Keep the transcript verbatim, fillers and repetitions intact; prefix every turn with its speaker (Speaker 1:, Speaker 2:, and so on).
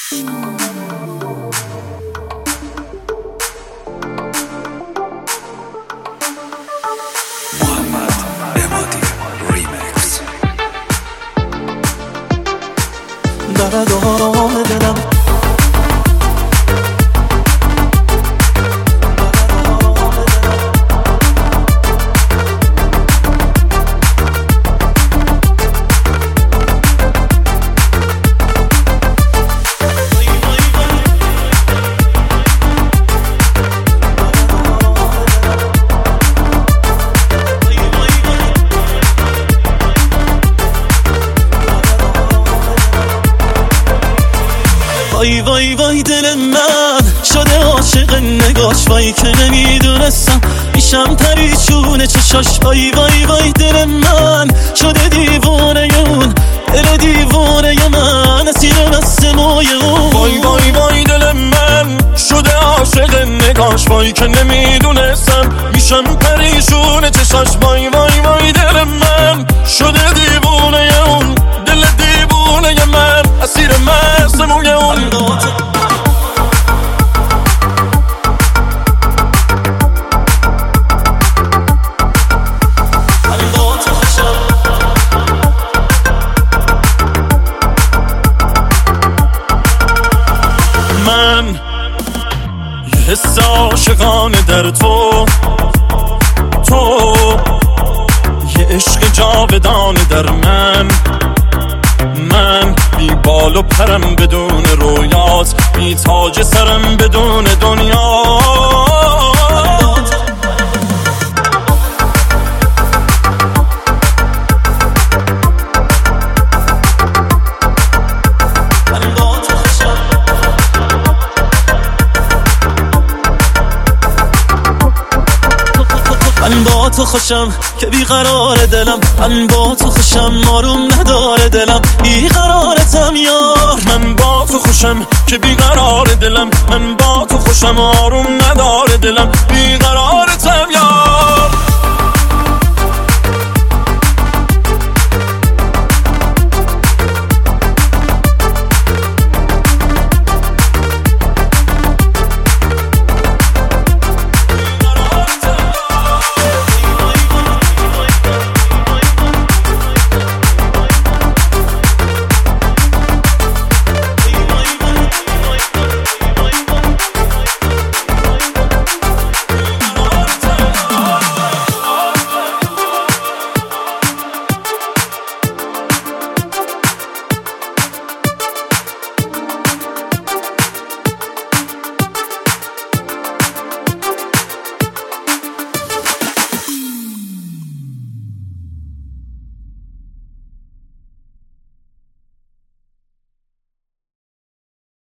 Speaker 1: داره دارم دلم وای وای وای دل من شده عاشق نگاش، وای که نمیدونستم میشم پریشون چشاش. وای وای وای دل من شده دیوونه اون، دل دیوونه من اسیر مست موی اون.
Speaker 2: وای وای وای دل من شده عاشق نگاش، وای که نمیدونستم میشم پریشون چشاش. وای وای وای دل من شده دیوونه اون، دل دیوونه من اسیر مست موی اون. من یه حس عاشقانه در تو، تو یه عشق جاودانه در من. من بی بال و پرم بدون رویات، بی تاج سرم بدون دنیا.
Speaker 1: من با تو خوشم که بیقرار دلم، من با تو خوشم آروم نداره دلم، بیقرارتم یار.
Speaker 2: من با تو خوشم که بیقرار دلم، من با تو خوشم آروم نداره دلم.